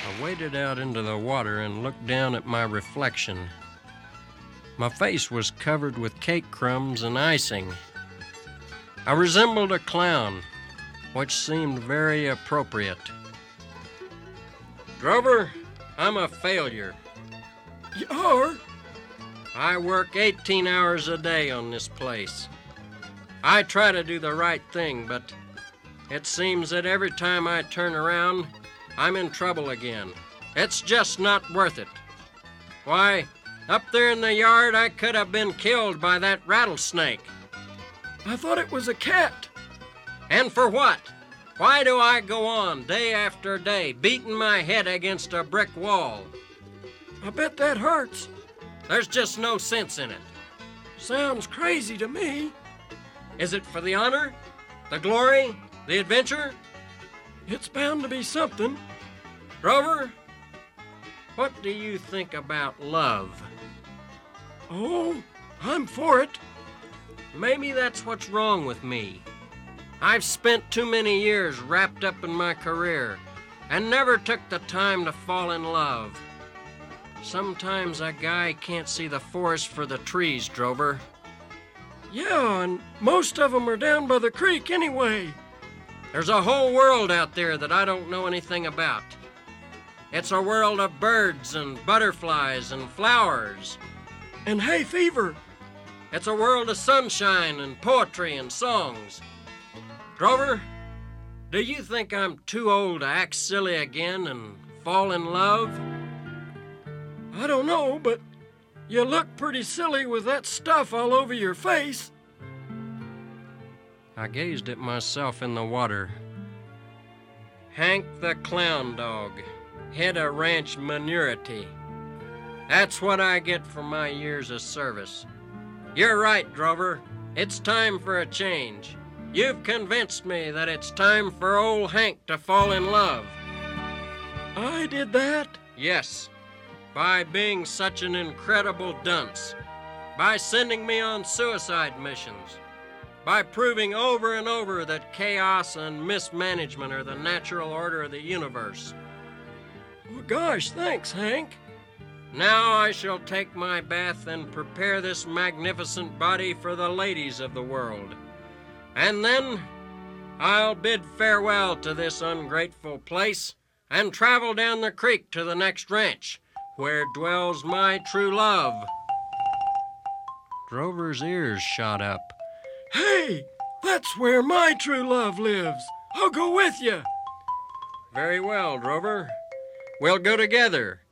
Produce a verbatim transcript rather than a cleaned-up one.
I waded out into the water and looked down at my reflection. My face was covered with cake crumbs and icing. I resembled a clown, which seemed very appropriate. Drover, I'm a failure. You are? I work eighteen hours a day on this place. I try to do the right thing, but it seems that every time I turn around, I'm in trouble again. It's just not worth it. Why, up there in the yard, I could have been killed by that rattlesnake. I thought it was a cat. And for what? Why do I go on day after day beating my head against a brick wall? I bet that hurts. There's just no sense in it. Sounds crazy to me. Is it for the honor, the glory, the adventure? It's bound to be something. Drover, what do you think about love? Oh, I'm for it. Maybe that's what's wrong with me. I've spent too many years wrapped up in my career and never took the time to fall in love. Sometimes a guy can't see the forest for the trees, Drover. Yeah, and most of them are down by the creek anyway. There's a whole world out there that I don't know anything about. It's a world of birds and butterflies and flowers. And hay fever. It's a world of sunshine and poetry and songs. Drover, do you think I'm too old to act silly again and fall in love? I don't know, but you look pretty silly with that stuff all over your face. I gazed at myself in the water. Hank the Clown Dog, head of ranch manurity. That's what I get for my years of service. You're right, Drover. It's time for a change. You've convinced me that it's time for old Hank to fall in love. I did that? Yes, by being such an incredible dunce, by sending me on suicide missions, by proving over and over that chaos and mismanagement are the natural order of the universe. Well, gosh, thanks, Hank. Now I shall take my bath and prepare this magnificent body for the ladies of the world. And then I'll bid farewell to this ungrateful place and travel down the creek to the next ranch, where dwells my true love. Drover's ears shot up. Hey, that's where my true love lives. I'll go with you. Very well, Drover. We'll go together,